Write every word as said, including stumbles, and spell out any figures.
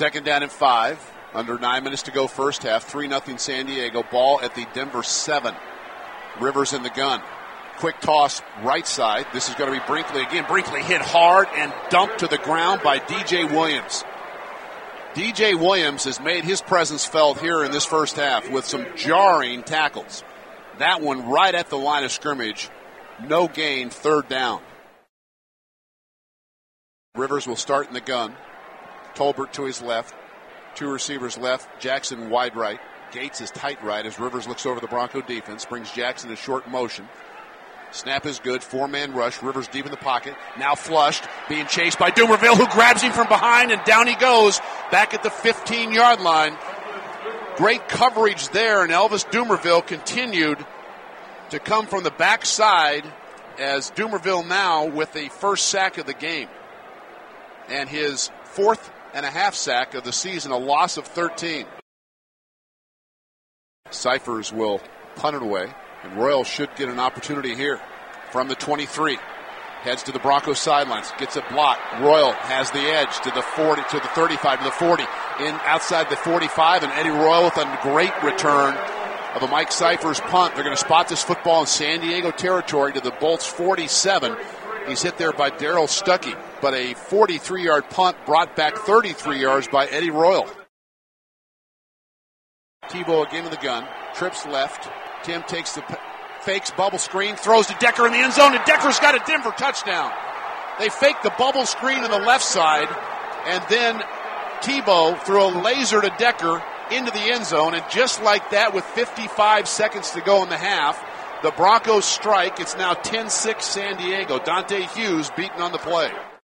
Second down and five. Under nine minutes to go first half. three nothing San Diego. Ball at the Denver seven. Rivers in the gun. Quick toss right side. This is going to be Brinkley again. Brinkley hit hard and dumped to the ground by D J Williams. D J Williams has made his presence felt here in this first half with some jarring tackles. That one right at the line of scrimmage. No gain, third down. Rivers will start in the gun. Tolbert to his left. Two receivers left. Jackson wide right. Gates is tight right as Rivers looks over the Bronco defense. Brings Jackson to short motion. Snap is good. Four-man rush. Rivers deep in the pocket. Now flushed. Being chased by Dumerville, who grabs him from behind, and down he goes back at the fifteen-yard line. Great coverage there, and Elvis Dumerville continued to come from the backside as Dumerville now with the first sack of the game. And his fourth and a half sack of the season, a loss of thirteen. Cyphers will punt it away, and Royal should get an opportunity here from the twenty-three. Heads to the Broncos sidelines, gets a block. Royal has the edge to the forty, to the thirty-five, to the forty, in outside the forty-five, and Eddie Royal with a great return of a Mike Cyphers punt. They're going to spot this football in San Diego territory to the Bolts forty-seven. He's hit there by Darryl Stuckey, but a forty-three-yard punt brought back thirty-three yards by Eddie Royal. Tebow again in the gun, trips left. Tim takes the fakes bubble screen, throws to Decker in the end zone, and Decker's got a Denver touchdown. They fake the bubble screen on the left side, and then Tebow threw a laser to Decker into the end zone, and just like that, with fifty-five seconds to go in the half, the Broncos strike. It's now ten six San Diego. Dante Hughes beaten on the play.